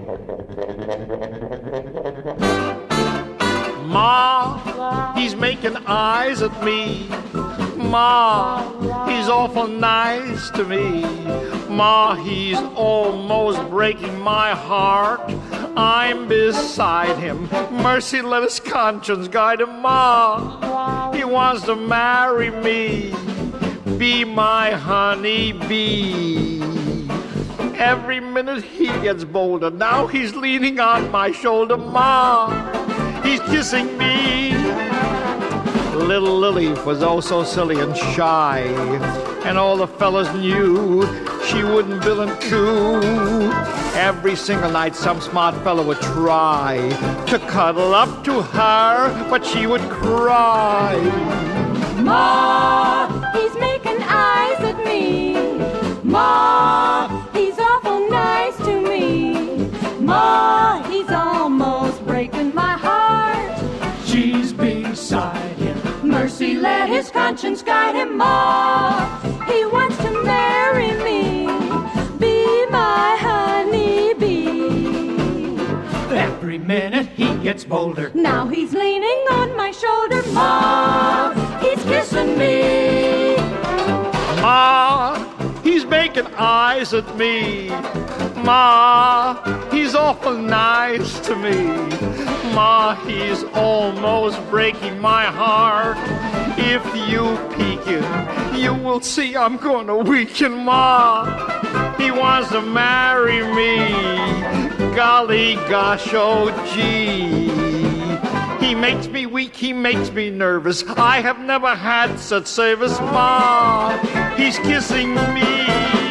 Ma, he's making eyes at me. Ma, he's awful nice to me. Ma, he's almost breaking my heart. I'm beside him. Mercy, let his conscience guide him. Ma, he wants to marry me. Be my honey bee. Every minute he gets bolder. Now he's leaning on my shoulder. Ma, he's kissing me. Little Lily was oh so silly and shy, and all the fellas knew she wouldn't bill and coo. Every single night some smart fella would try to cuddle up to her, but she would cry. Ma, he's making eyes at me. Ma, he's awful nice to me. Ma, he's almost breaking my heart. She's beside him. Mercy, let his conscience guide him. Ma, he wants to marry me. Be my honey bee. Every minute he gets bolder. Now he's leaning on my shoulder. Ma, he's kissing me. Ma, he's making eyes at me. Ma, he's awful nice to me. Ma, he's almost breaking my heart. If you peeking, you will see I'm gonna weaken. Ma, he wants to marry me. Golly gosh, oh gee. He makes me weak, he makes me nervous. I have never had such service. Ma, he's kissing me.